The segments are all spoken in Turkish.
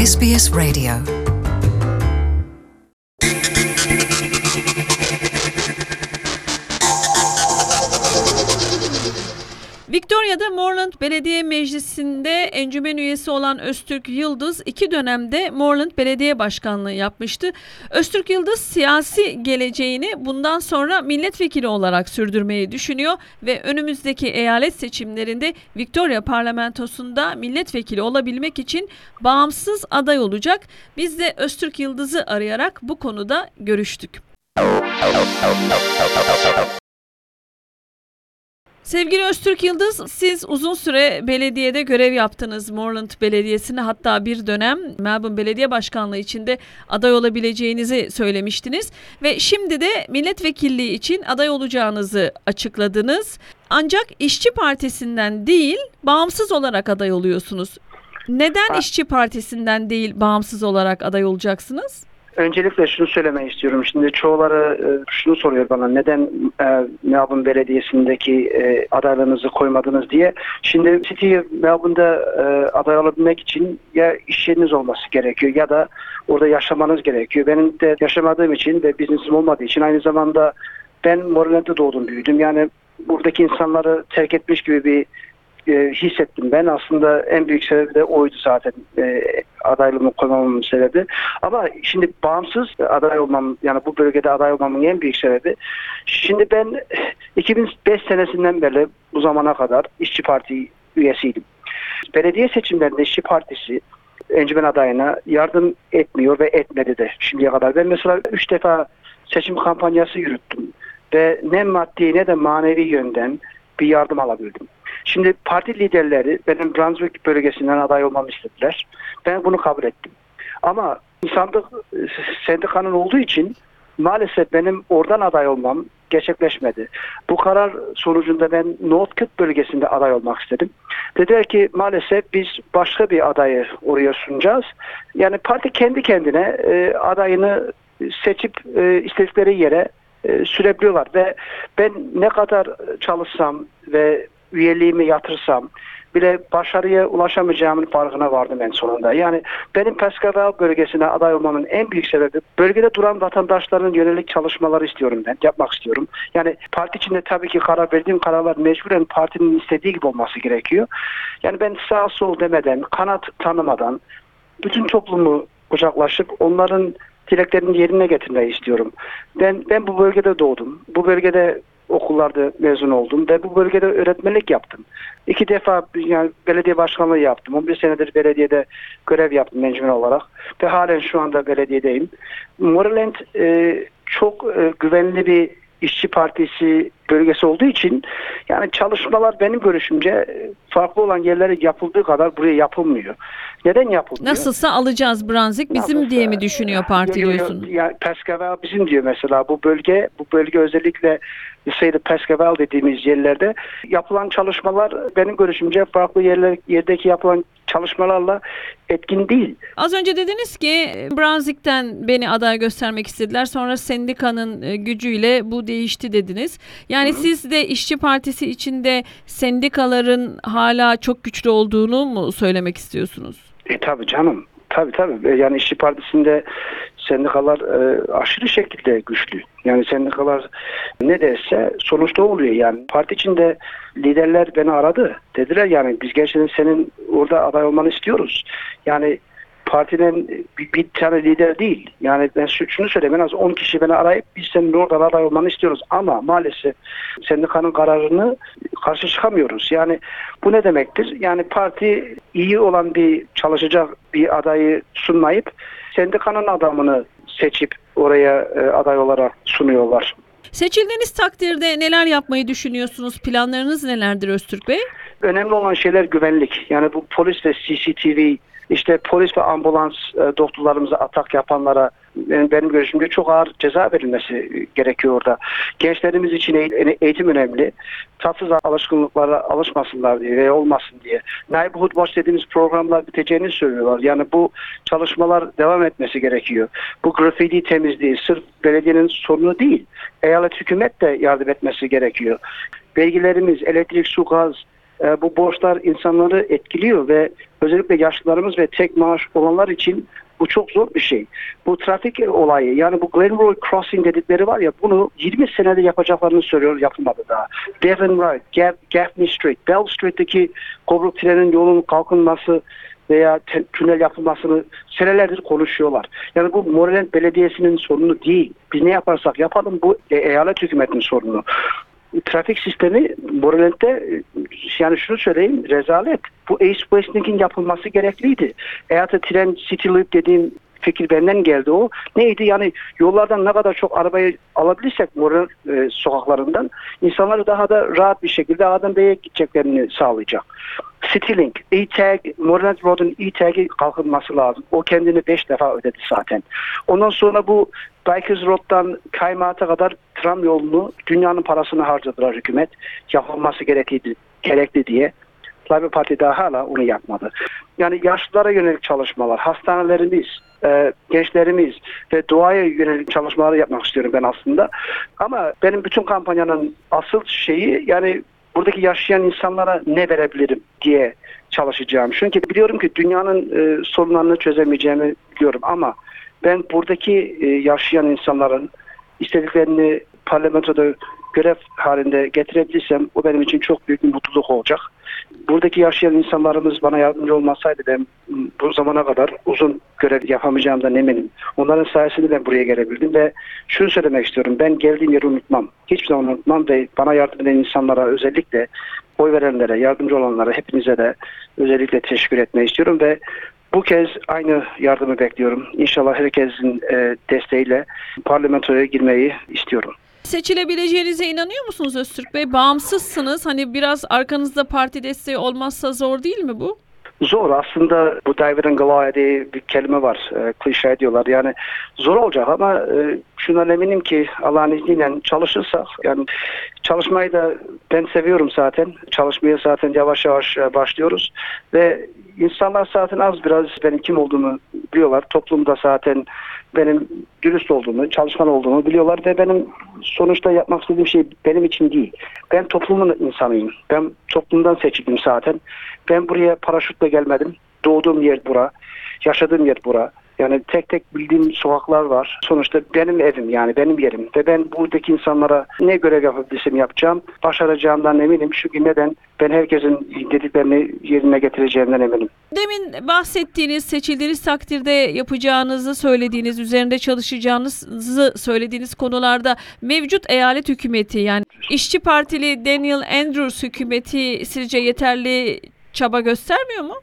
SBS Radio. Victoria'da Moreland Belediye Meclisi'nde encümen üyesi olan Öztürk Yıldız 2 dönemde Moreland Belediye Başkanlığı yapmıştı. Öztürk Yıldız siyasi geleceğini bundan sonra milletvekili olarak sürdürmeyi düşünüyor ve önümüzdeki eyalet seçimlerinde Victoria Parlamentosu'nda milletvekili olabilmek için bağımsız aday olacak. Biz de Öztürk Yıldız'ı arayarak bu konuda görüştük. Sevgili Öztürk Yıldız, siz uzun süre belediyede görev yaptınız. Moreland Belediyesi'ne, hatta bir dönem Melbourne Belediye Başkanlığı için de aday olabileceğinizi söylemiştiniz. Ve şimdi de milletvekilliği için aday olacağınızı açıkladınız. Ancak İşçi Partisi'nden değil, bağımsız olarak aday oluyorsunuz. Neden İşçi Partisi'nden değil, bağımsız olarak aday olacaksınız? Öncelikle şunu söylemek istiyorum. Şimdi çoğuları şunu soruyor bana, neden Melbourne Belediyesi'ndeki adaylığınızı koymadınız diye. Şimdi City Melbourne'da aday olabilmek için ya iş yeriniz olması gerekiyor ya da orada yaşamanız gerekiyor. Benim de yaşamadığım için ve biznesim olmadığı için, aynı zamanda ben Moreland'da doğdum, büyüdüm. Yani buradaki insanları terk etmiş gibi bir hissettim ben. Aslında en büyük sebebi de oydu zaten, adaylığımı koymamamın sebebi. Ama şimdi bağımsız aday olmam, yani bu bölgede aday olmamın en büyük sebebi, şimdi ben 2005 senesinden beri bu zamana kadar İşçi Parti üyesiydim. Belediye seçimlerinde İşçi Partisi encümen adayına yardım etmiyor ve etmedi de şimdiye kadar. Ben mesela 3 defa seçim kampanyası yürüttüm ve ne maddi ne de manevi yönden bir yardım alabildim. Şimdi parti liderleri benim Brunswick bölgesinden aday olmamı istediler. Ben bunu kabul ettim. Ama insanlık sendikanın olduğu için maalesef benim oradan aday olmam gerçekleşmedi. Bu karar sonucunda ben Northcote bölgesinde aday olmak istedim. Dediler ki maalesef biz başka bir adayı oraya sunacağız. Yani parti kendi kendine adayını seçip istedikleri yere sürebiliyorlar ve ben ne kadar çalışsam ve üyeliğimi yatırsam bile başarıya ulaşamayacağımın farkına vardım en sonunda. Yani benim Pascal bölgesine aday olmamın en büyük sebebi, bölgede duran vatandaşların yönelik çalışmaları istiyorum ben, yapmak istiyorum. Yani parti içinde tabii ki karar verdiğim kararlar mecburen partinin istediği gibi olması gerekiyor. Yani ben sağ sol demeden, kanat tanımadan bütün toplumu kucaklaşıp onların dileklerini yerine getirmeyi istiyorum. Ben bu bölgede doğdum. Bu bölgede okullarda mezun oldum ve bu bölgede öğretmenlik yaptım. 2 defa yani belediye başkanlığı yaptım. 11 senedir belediyede görev yaptım encümen olarak ve halen şu anda belediyedeyim. Moreland çok güvenli bir İşçi Partisi bölgesi olduğu için yani çalışmalar benim görüşümce farklı olan yerlere yapıldığı kadar buraya yapılmıyor. Neden yapılmıyor? Nasılsa alacağız Brunswick bizim diye mi düşünüyor parti diyorsun? Yani Pascal bizim diyor mesela, bu bölge özellikle sayıda Pascal dediğimiz yerlerde yapılan çalışmalar benim görüşümce farklı yerdeki yapılan çalışmalarla etkin değil. Az önce dediniz ki Brunswick'ten beni aday göstermek istediler. Sonra sendikanın gücüyle bu değişti dediniz. Yani siz de İşçi Partisi içinde sendikaların hala çok güçlü olduğunu mu söylemek istiyorsunuz? Tabii canım. Tabii. Yani İşçi Partisi'nde sendikalar aşırı şekilde güçlü. Yani sendikalar ne derse sonuçta oluyor yani. Parti içinde liderler beni aradı. Dediler yani biz gerçekten senin orada aday olmanı istiyoruz. Yani partinin bir tane lider değil. Yani ben şunu söyleyeyim, en az 10 kişi beni arayıp biz senin oradan aday olmanı istiyoruz. Ama maalesef sendikanın kararını karşı çıkamıyoruz. Yani bu ne demektir? Yani parti iyi olan bir çalışacak bir adayı sunmayıp sendikanın adamını seçip oraya aday olarak sunuyorlar. Seçildiğiniz takdirde neler yapmayı düşünüyorsunuz? Planlarınız nelerdir Öztürk Bey? Önemli olan şeyler güvenlik. Yani bu polis ve CCTV, işte polis ve ambulans doktorlarımıza atak yapanlara benim görüşümde çok ağır ceza verilmesi gerekiyor orada. Gençlerimiz için eğitim önemli. Tatsız alışkanlıklara alışmasınlar diye ve olmasın diye. Neighborhood Watch dediğimiz programlar biteceğini söylüyorlar. Yani bu çalışmalar devam etmesi gerekiyor. Bu grafiti temizliği sırf belediyenin sorunu değil. Eyalet hükümet de yardım etmesi gerekiyor. Vergilerimiz, elektrik, su, gaz Bu borçlar insanları etkiliyor ve özellikle yaşlılarımız ve tek maaş olanlar için bu çok zor bir şey. Bu trafik olayı, yani bu Glenroy Crossing dedikleri var ya, bunu 20 senede yapacaklarını söylüyor, yapılmadı daha. Devon Road, Gaffney Street, Bell Street'teki Coburg trenin yolunun kalkınması veya tünel yapılmasını senelerdir konuşuyorlar. Yani bu Moreland Belediyesi'nin sorunu değil. Biz ne yaparsak yapalım, bu eyalet hükümetinin sorunu. Trafik sistemi Moreland'de, yani şunu söyleyeyim, rezalet. Bu East West Link'in yapılması gerekliydi. Eğer tren City Loop dediğim fikir benden geldi o. Neydi? Yani yollardan ne kadar çok arabayı alabilirsek Moreland sokaklarından, insanları daha da rahat bir şekilde A'dan B'ye gideceklerini sağlayacak. Citylink, E-Tag, Moreland Road'un E-Tag'i kalkınması lazım. O kendini 5 defa ödedi zaten. Ondan sonra bu Bikers Road'dan Kaymaat'a kadar tram yolunu dünyanın parasını harcadılar hükümet. Yapılması gerekli diye. Labour Parti daha hala onu yapmadı. Yani yaşlılara yönelik çalışmalar, hastanelerimiz, gençlerimiz ve doğaya yönelik çalışmaları yapmak istiyorum ben aslında. Ama benim bütün kampanyanın asıl şeyi, yani buradaki yaşayan insanlara ne verebilirim diye çalışacağım. Çünkü biliyorum ki dünyanın sorunlarını çözemeyeceğimi biliyorum ama ben buradaki yaşayan insanların istediklerini parlamentoda görev halinde getirebilirsem o benim için çok büyük bir mutluluk olacak. Buradaki yaşayan insanlarımız bana yardımcı olmasaydı ben bu zamana kadar uzun görev yapamayacağımdan eminim. Onların sayesinde ben buraya gelebildim ve şunu söylemek istiyorum. Ben geldiğim yeri unutmam. Hiçbir zaman unutmam ve bana yardım eden insanlara, özellikle oy verenlere, yardımcı olanlara, hepinize de özellikle teşekkür etmeyi istiyorum ve bu kez aynı yardımı bekliyorum. İnşallah herkesin desteğiyle parlamentoya girmeyi istiyorum. Seçilebileceğinize inanıyor musunuz Öztürk Bey? Bağımsızsınız. Hani biraz arkanızda parti desteği olmazsa zor değil mi bu? Zor. Aslında bu David and Goliath diye bir kelime var. Klişe diyorlar. Yani zor olacak ama şundan eminim ki Allah'ın izniyle çalışırsak, yani çalışmayı da ben seviyorum zaten. Çalışmaya zaten yavaş yavaş başlıyoruz ve insanlar zaten az biraz benim kim olduğumu biliyorlar. Toplumda zaten benim dürüst olduğumu, çalışkan olduğumu biliyorlar ve benim sonuçta yapmak istediğim şey benim için değil. Ben toplumun insanıyım. Ben toplumdan seçildim zaten. Ben buraya paraşütle gelmedim. Doğduğum yer bura. Yaşadığım yer bura. Yani tek tek bildiğim sokaklar var. Sonuçta benim evim, yani benim yerim. Ve ben buradaki insanlara ne görev yapabilirsem yapacağım. Başaracağımdan eminim. Çünkü neden? Ben herkesin dediklerini yerine getireceğimden eminim. Demin bahsettiğiniz, seçildiğiniz takdirde yapacağınızı söylediğiniz, üzerinde çalışacağınızı söylediğiniz konularda mevcut eyalet hükümeti, yani İşçi Partili Daniel Andrews hükümeti sizce yeterli çaba göstermiyor mu?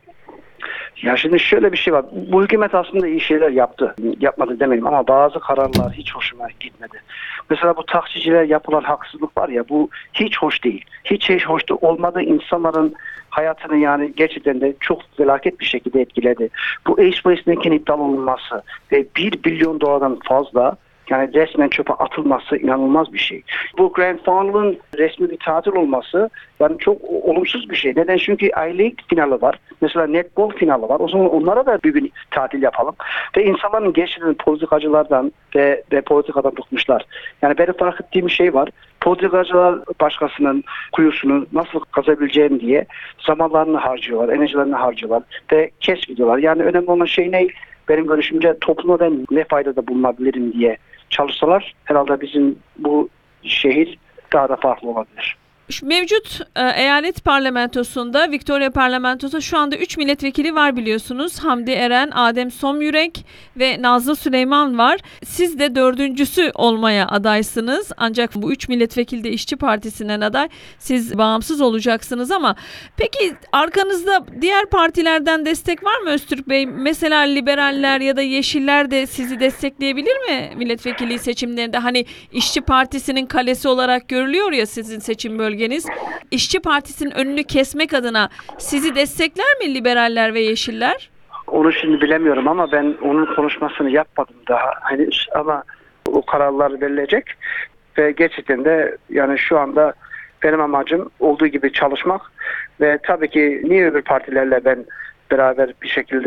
Ya şimdi şöyle bir şey var. Bu hükümet aslında iyi şeyler yaptı. Yapmadı demeyin ama bazı kararlar hiç hoşuma gitmedi. Mesela bu taksiciler yapılan haksızlık var ya, bu hiç hoş değil. Hiç hoş olmadı. İnsanların hayatını yani gerçekten de çok felaket bir şekilde etkiledi. Bu East West Link'in iptal olunması ve $1 bilyon fazla, yani resmen çöpe atılması inanılmaz bir şey. Bu Grand Final'ın resmi bir tatil olması yani çok olumsuz bir şey. Neden? Çünkü I-League finali var. Mesela netball finali var. O zaman onlara da bir gün tatil yapalım. Ve insanların gerçekten politikacılardan ve politikadan bıkmışlar. Yani benim fark ettiğim şey var. Politikacılar başkasının kuyusunu nasıl kazabileceğini diye zamanlarını harcıyorlar, enerjilerini harcıyorlar ve gidiyorlar. Yani önemli olan şey ne? Benim görüşümce topluma ben ne faydada bulunabilirim diye çalışsalar herhalde bizim bu şehir daha da farklı olabilir. Mevcut eyalet parlamentosunda, Victoria parlamentosu şu anda 3 milletvekili var biliyorsunuz. Hamdi Eren, Adem Somyürek ve Nazlı Süleyman var. Siz de 4.'sü olmaya adaysınız. Ancak bu 3 milletvekili de İşçi Partisi'nden aday. Siz bağımsız olacaksınız ama peki arkanızda diğer partilerden destek var mı Öztürk Bey? Mesela liberaller ya da yeşiller de sizi destekleyebilir mi milletvekili seçimlerinde? Hani İşçi Partisi'nin kalesi olarak görülüyor ya sizin seçim bölgeniz. İşçi Partisi'nin önünü kesmek adına sizi destekler mi liberaller ve yeşiller? Onu şimdi bilemiyorum ama ben onun konuşmasını yapmadım daha henüz ama o kararlar verilecek ve gerçekten de yani şu anda benim amacım olduğu gibi çalışmak ve tabii ki niye öbür partilerle ben beraber bir şekilde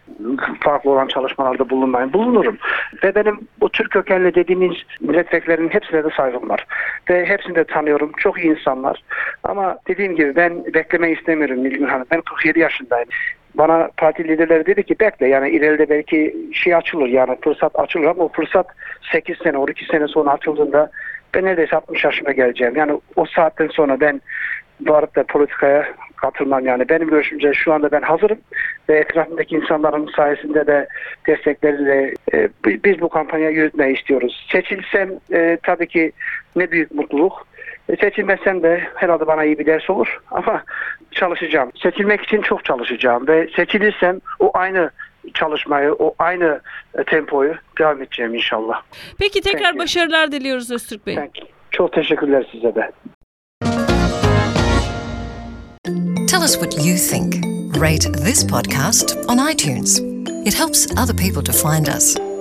farklı olan çalışmalarda bulunmayın. Bulunurum. Ve benim bu Türk kökenli dediğimiz milletvekillerinin hepsine de saygım var. Ve hepsini de tanıyorum. Çok iyi insanlar. Ama dediğim gibi ben beklemeyi istemiyorum Nilgün Hanım. Ben 47 yaşındayım. Bana parti liderleri dedi ki bekle, yani ileride belki şey açılır, yani fırsat açılır, ama o fırsat 8 sene 12 sene sonra açıldığında ben neredeyse 60 yaşıma geleceğim. Yani o saatten sonra ben varıp da politikaya katılmam. Yani benim görüşümce şu anda ben hazırım ve etrafımdaki insanların sayesinde de destekleriyle biz bu kampanyayı yürütmeyi istiyoruz. Seçilsem tabii ki ne büyük mutluluk. Seçilmezsem de herhalde bana iyi bir ders olur, ama çalışacağım. Seçilmek için çok çalışacağım ve seçilirsem o aynı çalışmayı, o aynı tempoyu devam edeceğim inşallah. Peki tekrar Peki. başarılar diliyoruz Öztürk Bey. Peki. Çok teşekkürler size de. Tell us what you think. Rate this podcast on iTunes. It helps other people to find us.